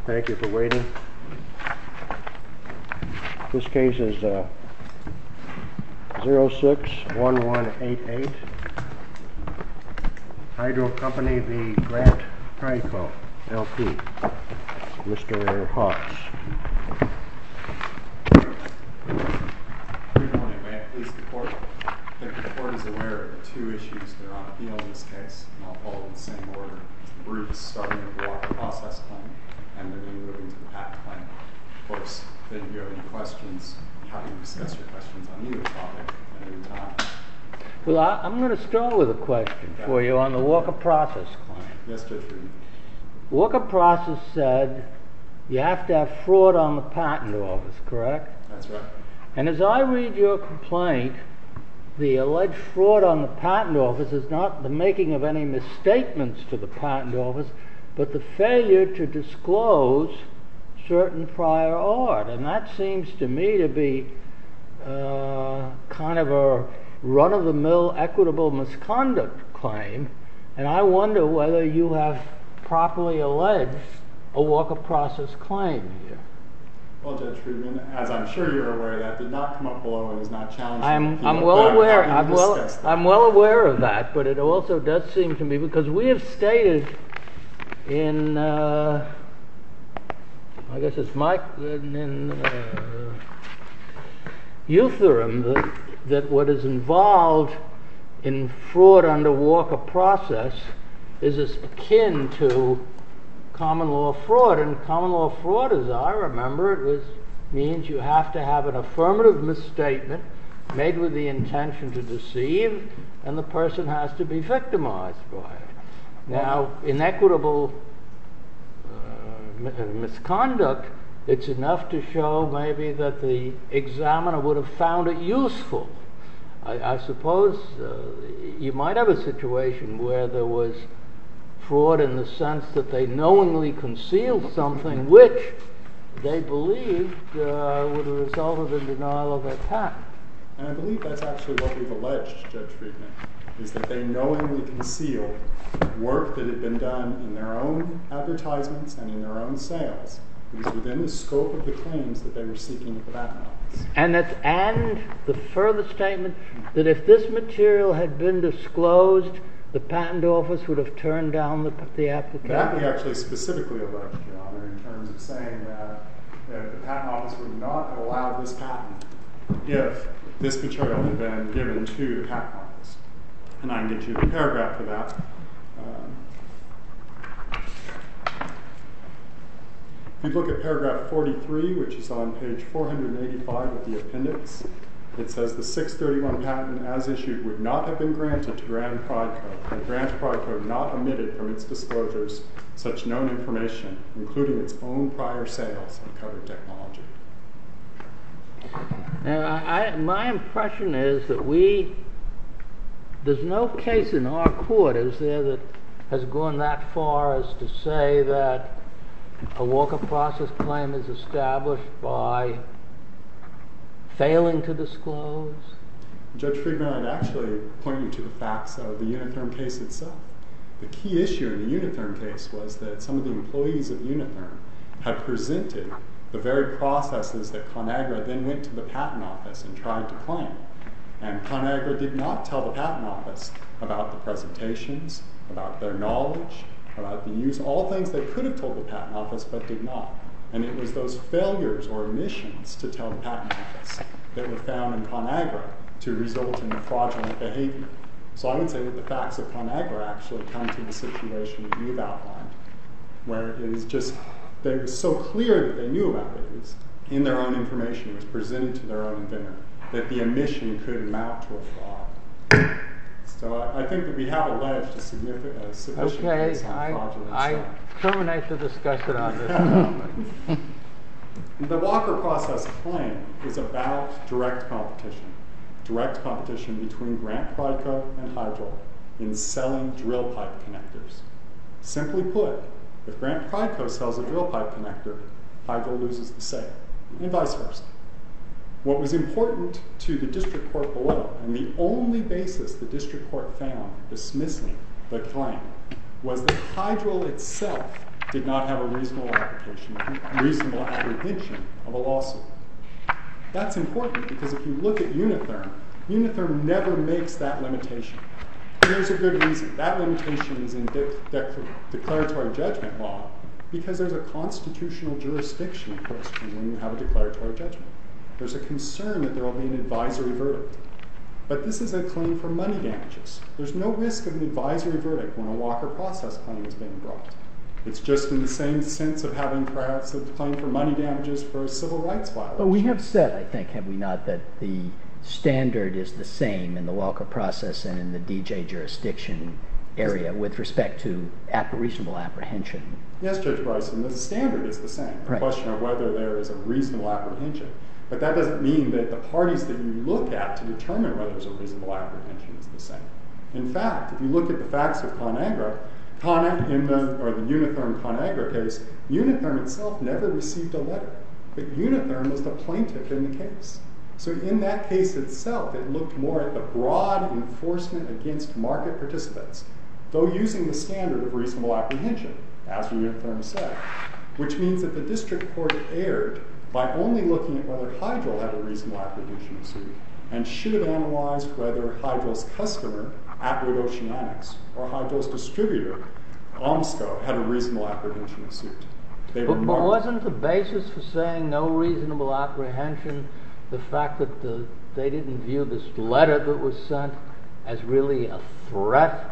Thank you for waiting. This case is 06-1188, Hydro Company v. Grant Prideco, LP. Mr. Hawks. Good morning. May it please the Court? I think the Court is aware of the two issues that are on appeal in this case, and I'll follow in the same order as the briefs, starting with the Walker process claim and then moving to the patent claim. Of course, if you have any questions, I'm happy to discuss your questions on either topic at any time. Well, I'm going to start with a question for you on the Walker process claim. Yes, Judge Reed. Walker process said you have to have fraud on the patent office, correct? That's right. And as I read your complaint, the alleged fraud on the patent office is not the making of any misstatements to the patent office, but the failure to disclose certain prior art. And that seems to me to be kind of a run-of-the-mill equitable misconduct claim. And I wonder whether you have properly alleged a Walker process claim here. Well, Judge Friedman, as I'm sure you're aware, that did not come up below and is not challenged. I'm well aware of that, but it also does seem to me, because we have stated in, I guess it's in Eutherem that what is involved in fraud under Walker process is akin to common law fraud. And common law fraud, as I remember it, means you have to have an affirmative misstatement made with the intention to deceive, and the person has to be victimized by it. Now, inequitable misconduct, it's enough to show maybe that the examiner would have found it useful. I suppose you might have a situation where there was fraud in the sense that they knowingly concealed something which they believed would have resulted in denial of their patent. And I believe that's actually what we've alleged, Judge Friedman, is that they knowingly concealed work that had been done in their own advertisements and in their own sales. It was within the scope of the claims that they were seeking at the patent office. And the further statement that if this material had been disclosed, the patent office would have turned down the application. That we actually specifically alleged, Your Honor, in terms of saying that the patent office would not have allowed this patent if this material had been given to the patent office. And I can get you the paragraph for that. If you look at paragraph 43, which is on page 485 of the appendix, it says the 631 patent as issued would not have been granted to Grant Prideco, and Grant Prideco not omitted from its disclosures such known information, including its own prior sales of covered technology. Now, my impression is that there's no case in our court, is there, that has gone that far as to say that a Walker process claim is established by failing to disclose? Judge Friedman, I'd actually point you to the facts of the Unitherm case itself. The key issue in the Unitherm case was that some of the employees of Unitherm had presented the very processes that ConAgra then went to the patent office and tried to claim. And ConAgra did not tell the patent office about the presentations, about their knowledge, about the use, all things they could have told the patent office but did not. And it was those failures or omissions to tell the patent office that were found in ConAgra to result in the fraudulent behavior. So I would say that the facts of ConAgra actually come to the situation that you've outlined, where it is just, it was so clear that they knew about it. It was in their own information, it was presented to their own inventor, that the omission could amount to a fraud. So I think that we have alleged a sufficient case on fraudulent I terminate the discussion on this topic. The Walker process claim is about direct competition between Grant Prideco and Hydro in selling drill pipe connectors. Simply put, if Grant Prideco sells a drill pipe connector, Hydro loses the sale, and vice versa. What was important to the district court below, and the only basis the district court found dismissing the claim, was that Hydro itself did not have a reasonable apprehension of a lawsuit. That's important because if you look at Unitherm, Unitherm never makes that limitation. And there's a good reason. That limitation is in declaratory judgment law because there's a constitutional jurisdiction question when you have a declaratory judgment. There's a concern that there will be an advisory verdict. But this is a claim for money damages. There's no risk of an advisory verdict when a Walker process claim is being brought. It's just in the same sense of having perhaps a claim for money damages for a civil rights violation. But we have said, I think, have we not, that the standard is the same in the Walker process and in the DJ jurisdiction area with respect to reasonable apprehension? Yes, Judge Bryson, the standard is the same. The question of whether there is a reasonable apprehension. But that doesn't mean that the parties that you look at to determine whether there's a reasonable apprehension is the same. In fact, if you look at the facts of ConAgra, the Unitherm ConAgra case, Unitherm itself never received a letter. But Unitherm was the plaintiff in the case. So in that case itself, it looked more at the broad enforcement against market participants, though using the standard of reasonable apprehension, as Unitherm said, which means that the district court erred by only looking at whether Hydril had a reasonable apprehension of suit and should have analyzed whether Hydril's customer, Atwood Oceanics, or Hydril's distributor, Omsco, had a reasonable apprehension of suit. But wasn't the basis for saying no reasonable apprehension the fact that they didn't view this letter that was sent as really a threat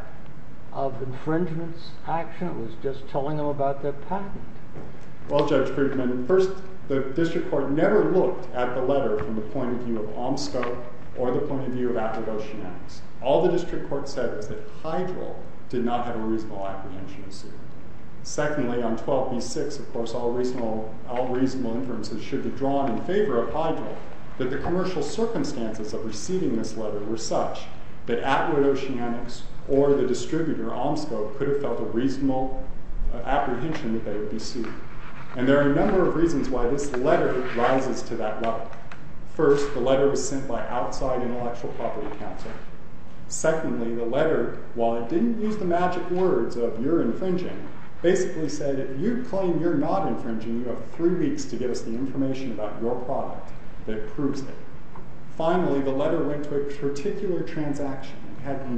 of infringement action? It was just telling them about their patent. Well, Judge Friedman, first, the district court never looked at the letter from the point of view of Omsco or the point of view of Atwood Oceanics. All the district court said was that Hydril did not have a reasonable apprehension of suit. Secondly, on 12b-6, of course, all reasonable inferences should be drawn in favor of Hydril, that the commercial circumstances of receiving this letter were such that Atwood Oceanics or the distributor, Omsco, could have felt a reasonable apprehension that they would be sued. And there are a number of reasons why this letter rises to that level. First, the letter was sent by outside intellectual property counsel. Secondly, the letter, while it didn't use the magic words of "you're infringing," basically said, if you claim you're not infringing, you have 3 weeks to give us the information about your product that proves it. Finally, the letter went to a particular transaction and had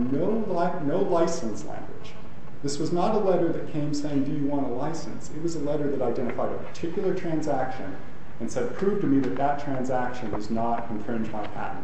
no license language. This was not a letter that came saying, do you want a license? It was a letter that identified a particular transaction and said, prove to me that that transaction does not infringe my patent.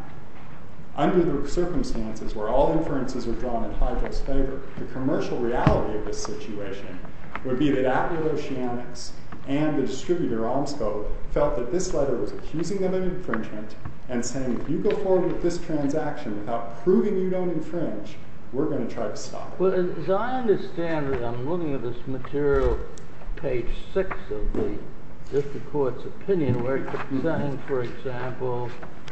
Under the circumstances where all inferences are drawn in Hydril's favor, the commercial reality of this situation would be that Atwood Oceanics and the distributor, Omsco, felt that this letter was accusing them of infringement and saying, if you go forward with this transaction without proving you don't infringe, we're going to try to stop it. Well, as I understand it, I'm looking at this material, page 6 of the district court's opinion, where it kept saying, for example,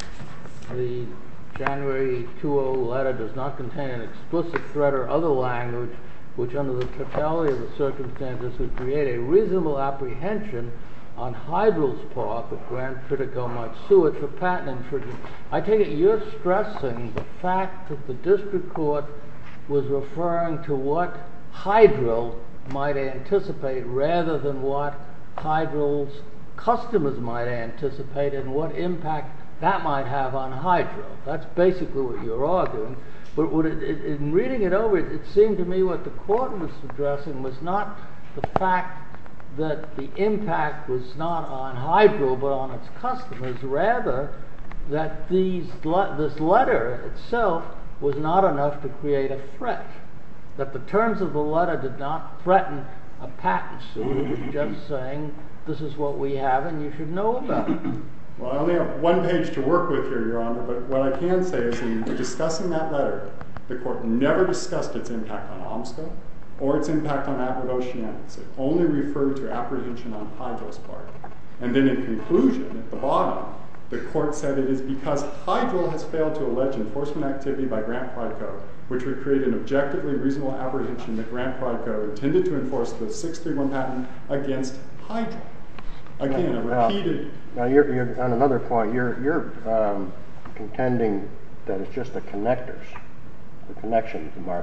the January 20 letter does not contain an explicit threat or other language which under the totality of the circumstances would create a reasonable apprehension on Hydril's part that Grant Critico might sue it for patent infringement. I take it you're stressing the fact that the district court was referring to what Hydril might anticipate rather than what Hydril's customers might anticipate and what impact that might have on Hydril. That's basically what you're arguing. But in reading it over, it seemed to me what the court was addressing was not the fact that the impact was not on Hydril but on its customers, rather that this letter itself was not enough to create a threat, that the terms of the letter did not threaten a patent suit. It was just saying, this is what we have and you should know about it. Well, I only have one page to work with here, Your Honor, but what I can say is in discussing that letter, the court never discussed its impact on Omsco or its impact on Atwood Oceanics. It only referred to apprehension on Hydril's part. And then in conclusion, at the bottom, the court said it is because Hydril has failed to allege enforcement activity by Grant Prideco, which would create an objectively reasonable apprehension that Grant Prideco intended to enforce the 631 patent against Hydril. Again, a repeated... Now, you're on another point. You're contending that it's just the connectors, the connection to the market.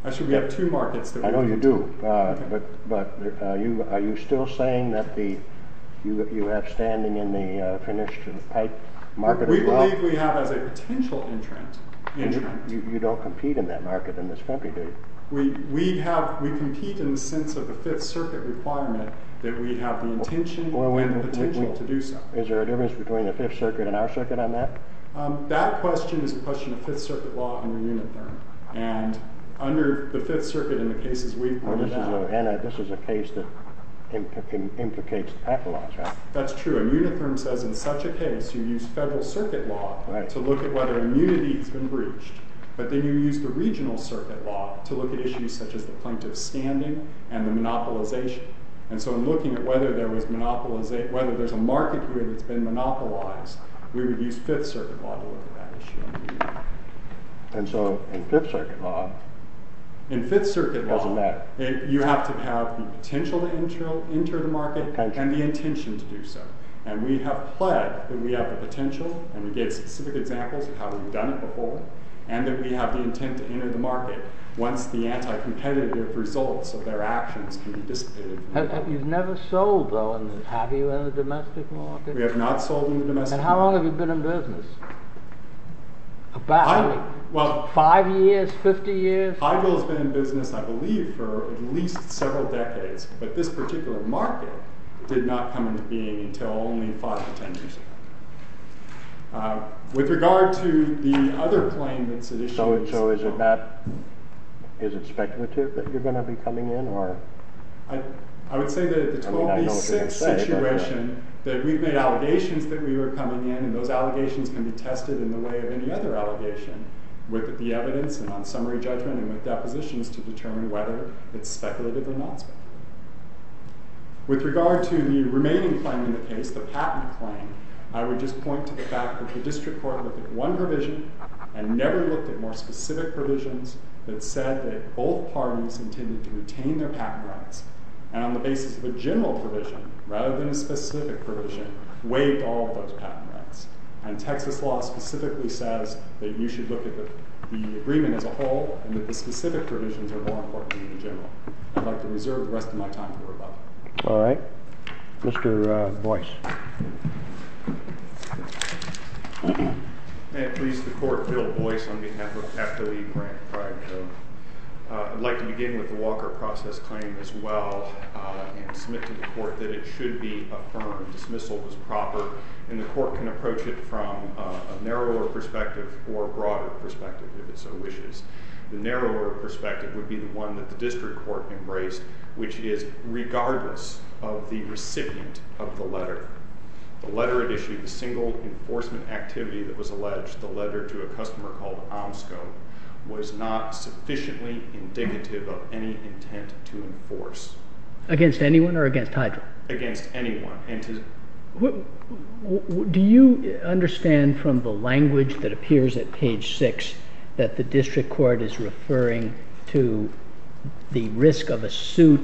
Actually, we have two markets that I know you do, Okay. but are you still saying that you have standing in the finished pipe market We as well? believe we have as a potential entrant. You don't compete in that market in this country, do you? We compete in the sense of the Fifth Circuit requirement that we have the intention and the potential to do so. Is there a difference between the Fifth Circuit and our circuit on that? That question is a question of Fifth Circuit law under Unitherm. And under the Fifth Circuit, in the cases we've pointed out, This is a case that implicates patent laws, right? that's true. And Unitherm says in such a case, you use Federal Circuit law Right. to look at whether immunity has been breached. But then you use the regional circuit law to look at issues such as the plaintiff's standing and the monopolization. And so in looking at whether there was whether there's a market here that's been monopolized, we would use Fifth Circuit law to look at that issue. And so in Fifth Circuit law, In Fifth Circuit law, Doesn't matter. You have to have the potential to enter the market Potential. and the intention to do so. And we have pled that we have the potential, and we gave specific examples of how we've done it before, and that we have the intent to enter the market once the anti-competitive results of their actions can be dissipated. You've never sold, though, have you, in the domestic market? We have not sold in the domestic And how long have market. you been in business? About, Well, 5 years, 50 years? Hydro has been in business, I believe, for at least several decades, but this particular market did not come into being until only 5 to 10 years ago. With regard to the other claim that's at issue, so is it not? Is it speculative that you're going to be coming in, or? I would say that the I mean, I know what you're gonna 12b6 say, but, situation, that we've made allegations that we were coming in, and those allegations can be tested in the way of any other allegation, with the evidence and on summary judgment and with depositions to determine whether it's speculative or not speculative. With regard to the remaining claim in the case, the patent claim, I would just point to the fact that the district court looked at one provision and never looked at more specific provisions that said that both parties intended to retain their patent rights, and on the basis of a general provision, rather than a specific provision, waived all of those patent rights. And Texas law specifically says that you should look at the agreement as a whole, and that the specific provisions are more important than the general. I'd like to reserve the rest of my time for rebuttal. All right. Mr. Boyce. May it please the Court, Bill Boyce on behalf of Appellee Grant Pride Co. I'd like to begin with the Walker process claim as well and submit to the Court that it should be affirmed. Dismissal was proper, and the Court can approach it from a narrower perspective or a broader perspective if it so wishes. The narrower perspective would be the one that the district court embraced, which is regardless of the recipient of the letter. The letter it issued, the single enforcement activity that was alleged, the letter to a customer called Omsco, was not sufficiently indicative of any intent to enforce. Against anyone or against Hydro? Against anyone. And to Do you understand from the language that appears at page 6 that the district court is referring to the risk of a suit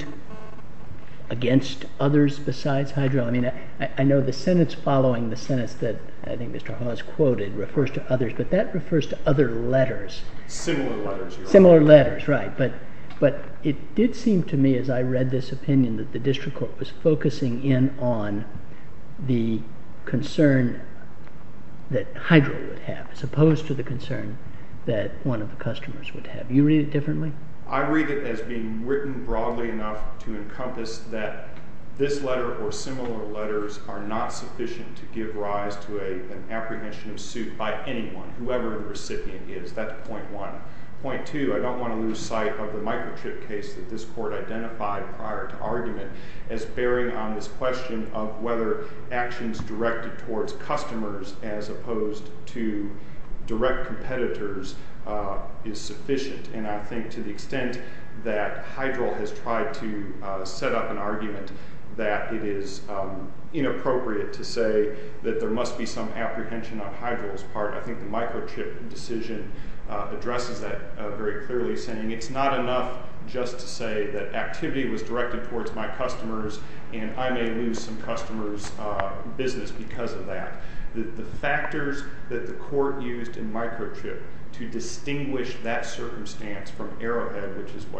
against others besides Hydro? I mean, I know the sentence following the sentence that I think Mr. Hawes quoted refers to others, but that refers to other letters. similar letters, Your Honor. Similar letters, right. But it did seem to me as I read this opinion that the district court was focusing in on the concern that Hydro would have as opposed to the concern that one of the customers would have. You read it differently? I read it as being written broadly enough to encompass that this letter or similar letters are not sufficient to give rise to an apprehension of suit by anyone, whoever the recipient is. That's point one. Point two, I don't want to lose sight of the microchip case that this court identified prior to argument as bearing on this question of whether actions directed towards customers as opposed to direct competitors is sufficient. And I think to the extent that Hydro has tried to set up an argument that it is inappropriate to say that there must be some apprehension on Hydro's part, I think the microchip decision addresses that very clearly, saying it's not enough just to say that activity was directed towards my customers and I may lose some customers' business because of that. The factors that the court used in microchip to distinguish that circumstance from Arrowhead, which is what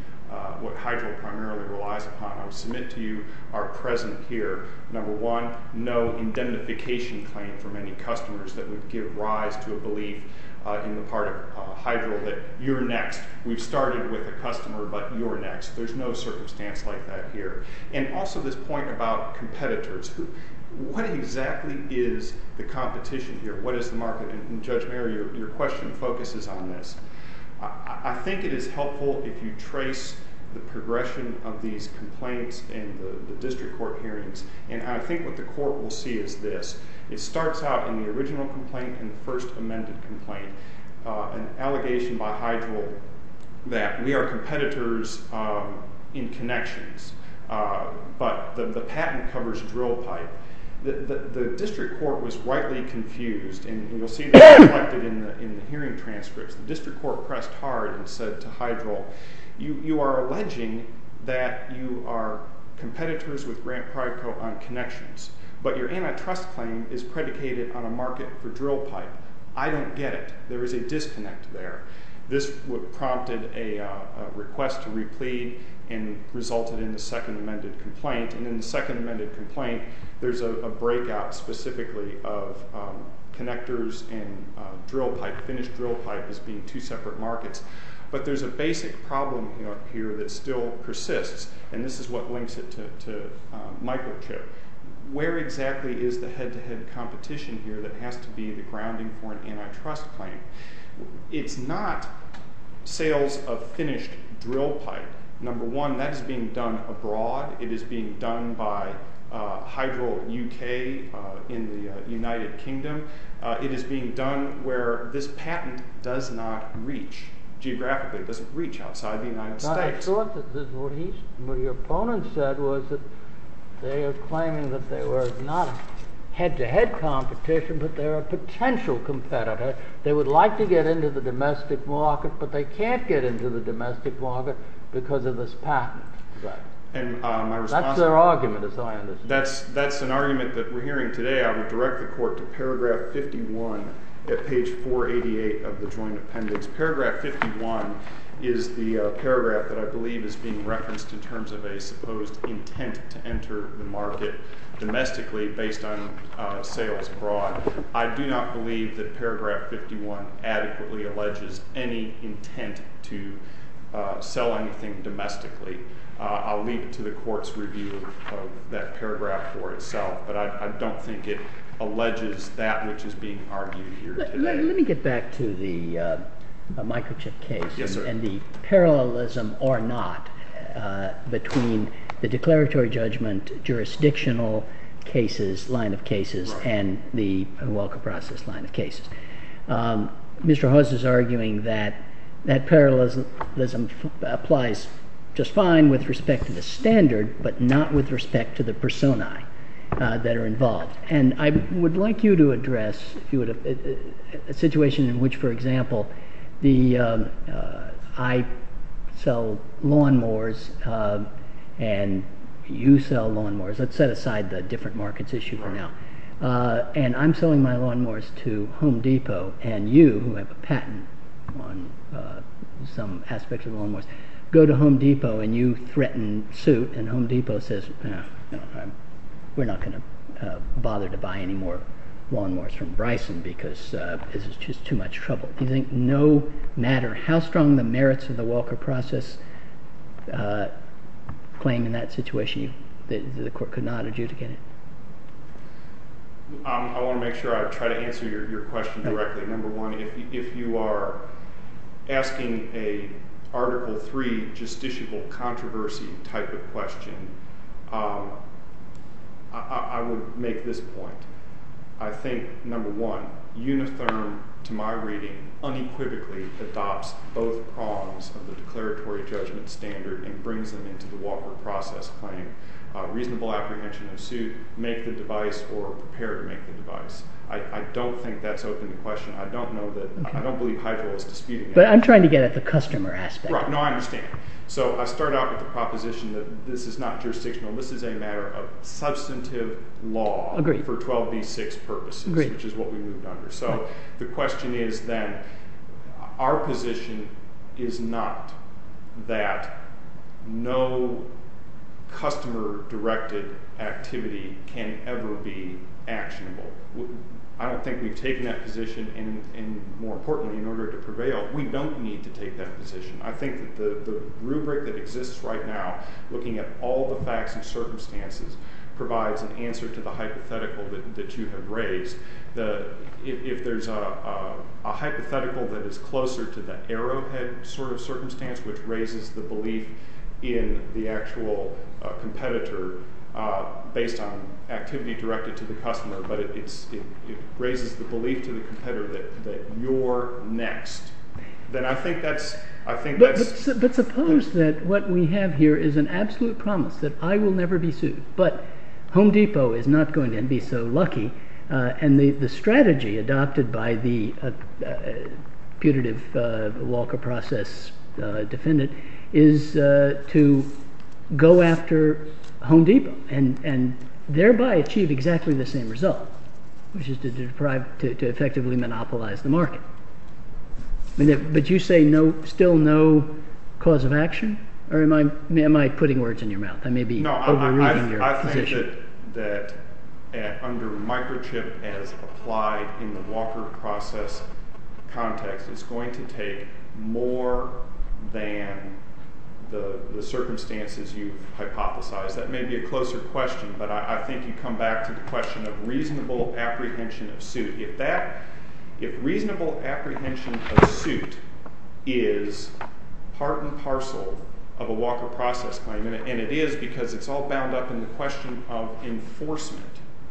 Hydro primarily relies upon, I would submit to you, are present here. Number one, no indemnification claim from any customers that would give rise to a belief in the part of Hydro that you're next. We've started with a customer, but you're next. There's no circumstance like that here. And also this point about competitors. What exactly is the competition here? What is the market? And Judge Mayer, your question focuses on this. I think it is helpful if you trace the progression of these complaints in the district court hearings. And I think what the court will see is this. It starts out in the original complaint and the first amended complaint, an allegation by Hydro that we are competitors in connections, but the patent covers drill pipe. The district court was rightly confused, and you'll see that reflected in the hearing transcripts. The district court pressed hard and said to Hydro, you are alleging that you are competitors with Grant Prideco on connections, but your antitrust claim is predicated on a market for drill pipe. I don't get it. There is a disconnect there. This prompted a request to replead and resulted in the second amended complaint. And in the second amended complaint, there's a breakout specifically of connectors and drill pipe, finished drill pipe as being two separate markets. But there's a basic problem here that still persists, and this is what links it to microchip. Where exactly is the head-to-head competition here that has to be the grounding for an antitrust claim? It's not sales of finished drill pipe. Number one, that is being done abroad. It is being done by Hydro UK in the United Kingdom. It is being done where this patent does not reach. Geographically, it doesn't reach outside the United States. I thought that what your opponent said was that they are claiming that they were not head-to-head competition, but they're a potential competitor. They would like to get into the domestic market, but they can't get into the domestic market because of this patent. Right. And my response, that's their argument, as I understand. That's an argument that we're hearing today. I would direct the court to paragraph 51 at page 488 of the joint appendix. Paragraph 51 is the paragraph that I believe is being referenced in terms of a supposed intent to enter the market domestically based on sales abroad. I do not believe that paragraph 51 adequately alleges any intent to sell anything domestically. I'll leave it to the court's review of that paragraph for itself, but I don't think it alleges that which is being argued here today. Let me get back to the microchip case. Yes, sir. And the parallelism or not between the declaratory judgment jurisdictional cases, line of cases, right, and the Walker process line of cases. Mr. Hawes is arguing that parallelism applies just fine with respect to the standard, but not with respect to the personae that are involved. And I would like you to address, if you would, a situation in which, for example, I sell lawnmowers and you sell lawnmowers. Let's set aside the different markets issue for now. And I'm selling my lawnmowers to Home Depot, and you, who have a patent on some aspects of the lawnmowers, go to Home Depot and you threaten suit, and Home Depot says, no, we're not going to bother to buy any more lawnmowers from Bryson because this is just too much trouble. Do you think no matter how strong the merits of the Walker process claim in that situation, the court could not adjudicate it? I want to make sure I try to answer your question directly. Number one, if you are asking a Article 3 justiciable controversy type of question, I would make this point. I think, number one, Unitherm, to my reading, unequivocally adopts both prongs of the declaratory judgment standard and brings them into the Walker process claim. Reasonable apprehension of suit, make the device, or prepare to make the device. I don't think that's open to question. I don't know that. Okay. I don't believe Hydro is disputing that. But I'm trying to get at the customer aspect. Right. No, I understand. So I start out with the proposition that this is not jurisdictional. This is a matter of substantive law. Agreed. For 12b6 purposes, Agreed. Which is what we moved under. So the question is then, Our position is not that no customer-directed activity can ever be actionable. I don't think we've taken that position, and more importantly, in order to prevail, we don't need to take that position. I think that the rubric that exists right now, looking at all the facts and circumstances, provides an answer to the hypothetical that you have raised. If there's a hypothetical that is closer to the arrowhead sort of circumstance, which raises the belief in the actual competitor based on activity directed to the customer, but it raises the belief to the competitor that you're next, then I think that's. But suppose that what we have here is an absolute promise that I will never be sued, but Home Depot is not going to be so lucky, and the strategy adopted by the putative Walker process defendant is to go after Home Depot and thereby achieve exactly the same result, which is to effectively monopolize the market. But you say still no cause of action, or am I putting words in your mouth? I may be overreading your position. I think that under microchip as applied in the Walker process context, it's going to take more than the circumstances you've hypothesized. That may be a closer question, but I think you come back to the question of reasonable apprehension of suit. If reasonable apprehension of suit is part and parcel of a Walker process claim, and it is because it's all bound up in the question of enforcement.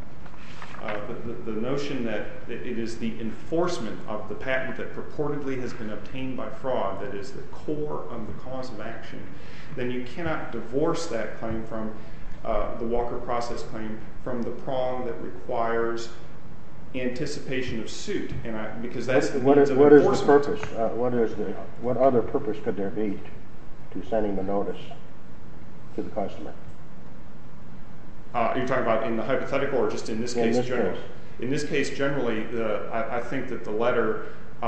The notion that it is the enforcement of the patent that purportedly has been obtained by fraud that is the core of the cause of action, then you cannot divorce that claim from the Walker process claim from the prong that requires anticipation of suit, because that's the means of enforcement. What is the purpose? What other purpose could there be to sending the notice to the customer? You're talking about in the hypothetical, or just in this case generally? In this case generally, I think that the letter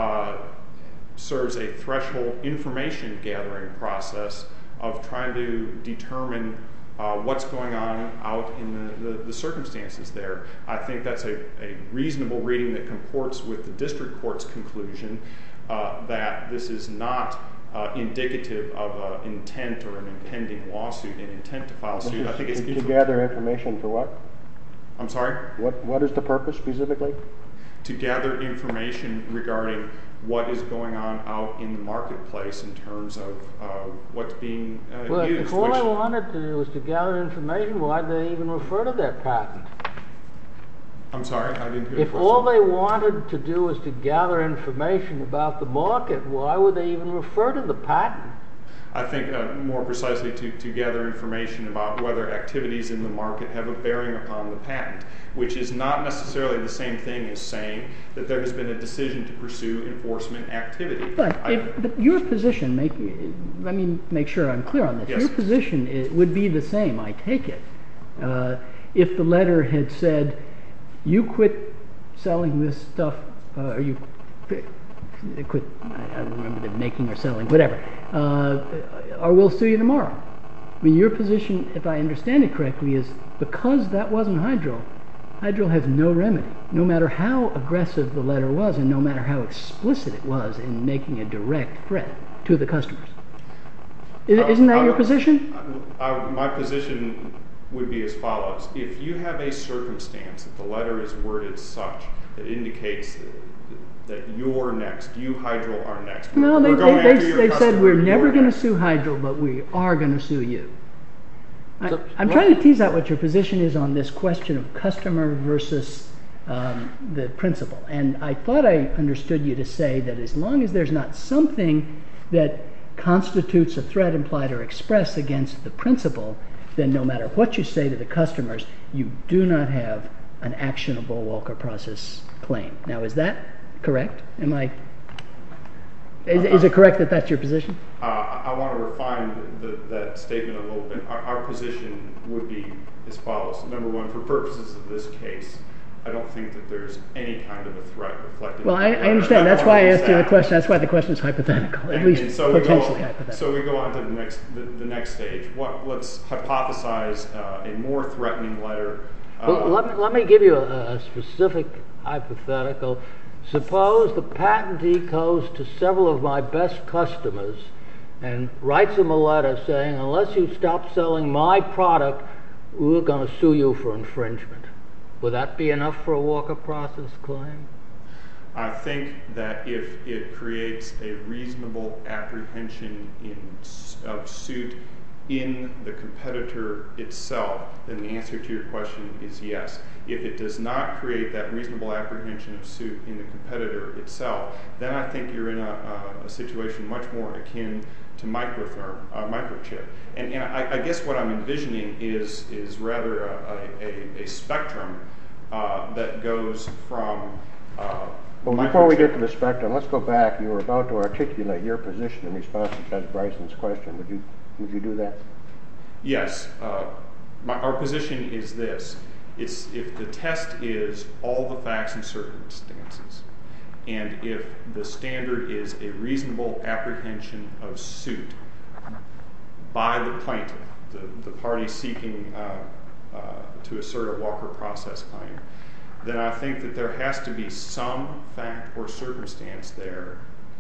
serves a threshold information gathering process of trying to determine what's going on out in the circumstances there. I think that's a reasonable reading that comports with the district court's conclusion that this is not indicative of an intent or an impending lawsuit, an intent to file suit. I think it's to gather information for what? I'm sorry? What is the purpose specifically? To gather information regarding what is going on out in the marketplace in terms of what's being Well, used. if all they wanted to do was to gather information, why'd they even refer to that patent? I'm sorry, I didn't hear the If question. all they wanted to do was to gather information about the market, why would they even refer to the patent? I think more precisely to gather information about whether activities in the market have a bearing upon the patent, which is not necessarily the same thing as saying that there has been a decision to pursue enforcement activity. But your position, let me make sure I'm clear on this. Yes. Your position would be the same, I take it, if the letter had said, you quit selling this stuff, or you quit, I don't remember the making or selling, whatever, or we'll sue you tomorrow. I mean, your position, if I understand it correctly, is because that wasn't Hydro has no remedy, no matter how aggressive the letter was and no matter how explicit it was in making a direct threat to the customers. Isn't that your position? My position would be as follows. If you have a circumstance that the letter is worded such that indicates that you're next, you, Hydro, are next. No, they said we're never going to sue Hydro, but we are going to sue you. I'm trying to tease out what your position is on this question of customer versus the principal. And I thought I understood you to say that as long as there's not something that constitutes a threat implied or expressed against the principal, then no matter what you say to the customers, you do not have an actionable Walker process claim. Now, is that correct? Is it correct that that's your position? I want to refine that statement a little bit. Our position would be as follows. Number one, for purposes of this case, I don't think that there's any kind of a threat reflected. Well, I understand. That's why I asked you the question. That's why the question is hypothetical, at least potentially hypothetical. So we go on to the next stage. Let's hypothesize a more threatening letter. Well, let me give you a specific hypothetical. Suppose the patentee goes to several of my best customers and writes them a letter saying, unless you stop selling my product, we're going to sue you for infringement. Would that be enough for a Walker Process claim? I think that if it creates a reasonable apprehension of suit in the competitor itself, then the answer to your question is yes. If it does not create that reasonable apprehension of suit in the competitor itself, then I think you're in a situation much more akin to microchip. And I guess what I'm envisioning is rather a spectrum that goes from well, before we get to the spectrum, let's go back. You were about to articulate your position in response to Judge Bryson's question. Would you do that? Yes. Our position is this. If the test is all the facts and circumstances, and if the standard is a reasonable apprehension of suit by the plaintiff, the party seeking to assert a Walker Process claim, then I think that there has to be some fact or circumstance there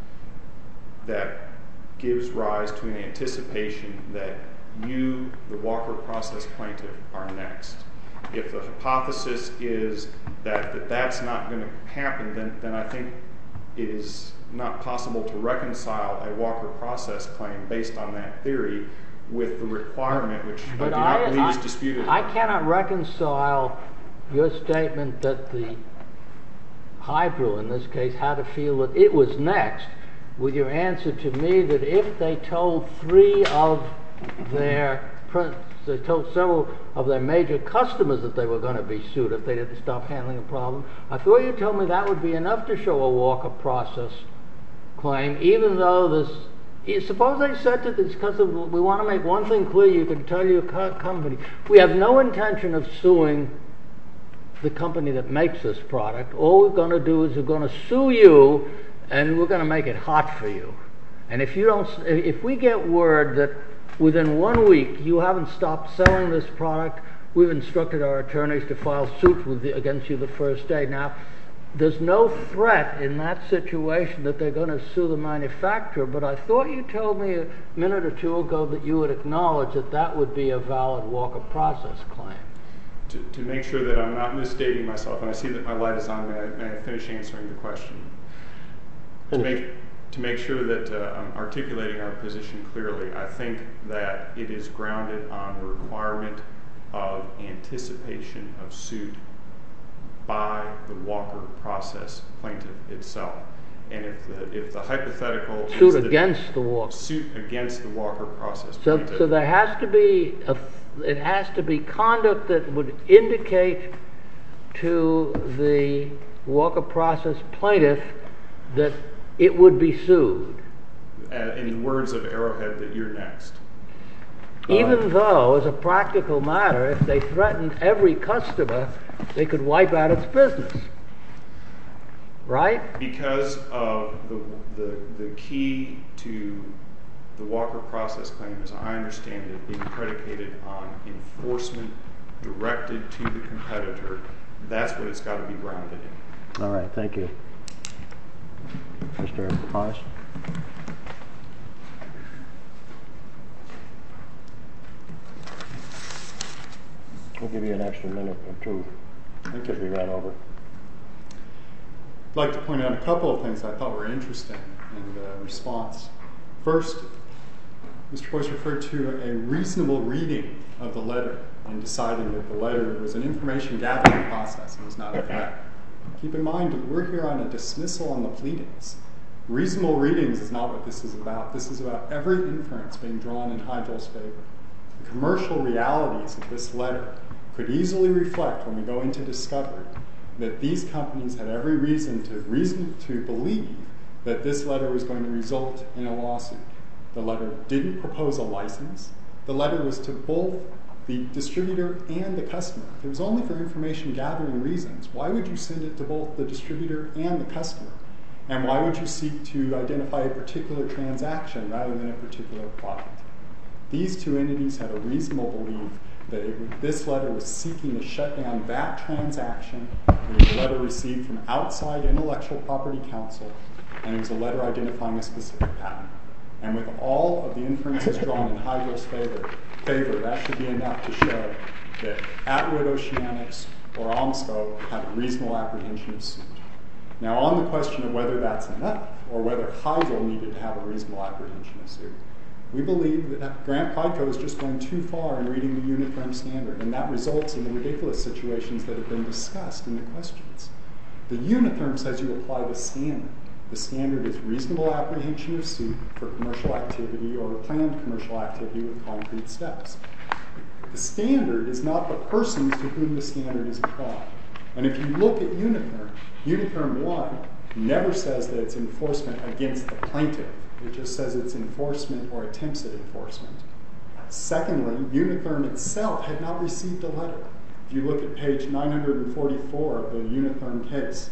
that gives rise to an anticipation that you, the Walker Process plaintiff, are next. If the hypothesis is that that's not going to happen, then I think it is not possible to reconcile a Walker Process claim based on that theory with the requirement, which I do not believe is disputed. I cannot reconcile your statement that the Hydro, in this case, had to feel that it was next with your answer to me that if they told several of their major customers that they were going to be sued if they didn't stop handling the problem. I thought you told me that would be enough to show a Walker Process claim, even though suppose they said to these customers, we want to make one thing clear, you can tell your company, we have no intention of suing the company that makes this product. All we're going to do is we're going to sue you, and we're going to make it hot for you. And if we get word that within 1 week you haven't stopped selling this product, we've instructed our attorneys to file suits against you the first day. Now, there's no threat in that situation that they're going to sue the manufacturer, but I thought you told me a minute or two ago that you would acknowledge that that would be a valid Walker Process claim. To make sure that I'm not misstating myself, and I see that my light is on, may I finish answering the question? To make sure that I'm articulating our position clearly, I think that it is grounded on the requirement of anticipation of suit by the Walker Process plaintiff itself. And if the hypothetical suit against the Walker Process plaintiff. So there has to be it has to be conduct that would indicate to the Walker Process plaintiff that it would be sued. In the words of Arrowhead, that you're next. Even though, as a practical matter, if they threatened every customer, they could wipe out its business. Right? Because of the key to the Walker Process claim, as I understand it, being predicated on enforcement directed to the competitor, that's what it's got to be grounded in. All right, thank you. Mr. Harris? We'll give you an extra minute or two because we ran over. I'd like to point out a couple of things I thought were interesting in the response. First, Mr. Boyce referred to a reasonable reading of the letter and deciding that the letter was an information gathering process and was not a threat. Keep in mind that we're here on a dismissal on the pleadings. Reasonable readings is not what this is about. This is about every inference being drawn in Hydro's favor. The commercial realities of this letter could easily reflect, when we go into discovery, that these companies had every reason to believe that this letter was going to result in a lawsuit. The letter didn't propose a license. The letter was to both the distributor and the customer. If it was only for information gathering reasons, why would you send it to both the distributor and the customer? And why would you seek to identify a particular transaction rather than a particular product? These two entities had a reasonable belief that this letter was seeking to shut down that transaction. It was a letter received from outside intellectual property counsel, and it was a letter identifying a specific patent. And with all of the inferences drawn in Hydro's favor, that should be enough to show that Atwood Oceanics or OMSCO had a reasonable apprehension of suit. Now, on the question of whether that's enough, or whether Hydro needed to have a reasonable apprehension of suit, we believe that Grant Pico is just going too far in reading the Unitherm standard, and that results in the ridiculous situations that have been discussed in the questions. The Unitherm says you apply the standard. The standard is reasonable apprehension of suit for commercial activity or planned commercial activity with concrete steps. The standard is not the persons to whom the standard is applied. And if you look at Unitherm, Unitherm 1 never says that it's enforcement against the plaintiff. It just says it's enforcement or attempts at enforcement. Secondly, Unitherm itself had not received a letter. If you look at page 944 of the Unitherm case,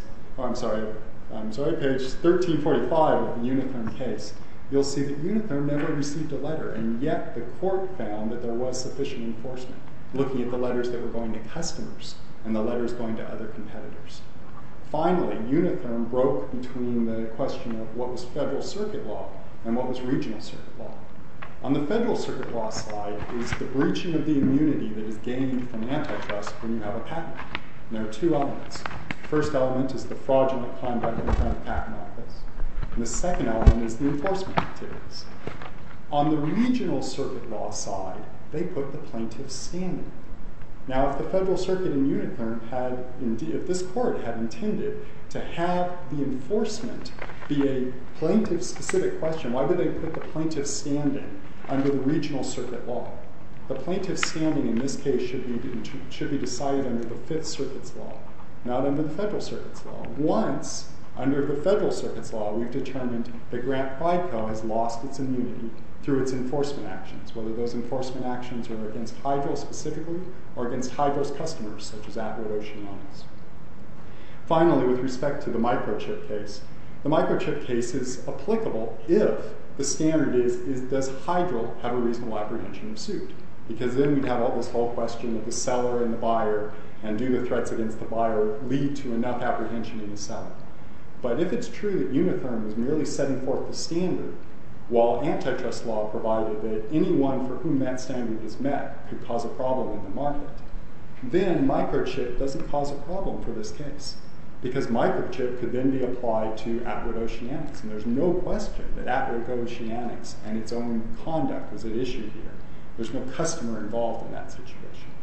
page 1345 of the Unitherm case, you'll see that Unitherm never received a letter, and yet the court found that there was sufficient enforcement, looking at the letters that were going to customers and the letters going to other competitors. Finally, Unitherm broke between the question of what was federal circuit law and what was regional circuit law. On the federal circuit law side is the breaching of the immunity that is gained from antitrust when you have a patent. And there are two elements. The first element is the fraudulent conduct in front of the patent office. And the second element is the enforcement activities. On the regional circuit law side, they put the plaintiff's standard. Now, if the Federal Circuit in Unitherm if this court had intended to have the enforcement be a plaintiff-specific question, why would they put the plaintiff's standing under the regional circuit law? The plaintiff's standing in this case should be decided under the Fifth Circuit's law, not under the Federal Circuit's law. Once, under the Federal Circuit's law, we've determined that Grant Prideco has lost its immunity through its enforcement actions, whether those enforcement actions are against Hydro specifically or against Hydro's customers, such as Atwood Oceanics. Finally, with respect to the microchip case, the microchip case is applicable if the standard is does Hydro have a reasonable apprehension of suit? Because then we'd have this whole question of the seller and the buyer, and do the threats against the buyer lead to enough apprehension in the seller? But if it's true that Unitherm is merely setting forth the standard, while antitrust law provided that anyone for whom that standard is met could cause a problem in the market, then microchip doesn't cause a problem for this case, because microchip could then be applied to Atwood Oceanics, and there's no question that Atwood Oceanics and its own conduct was at issue here. There's no customer involved in that situation.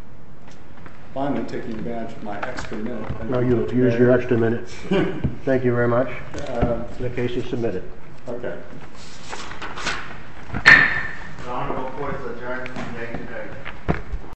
Finally, taking advantage of my extra minute. No, you've used your extra minute. Thank you very much. The case is submitted. Okay. The Honorable Court is adjourned from today.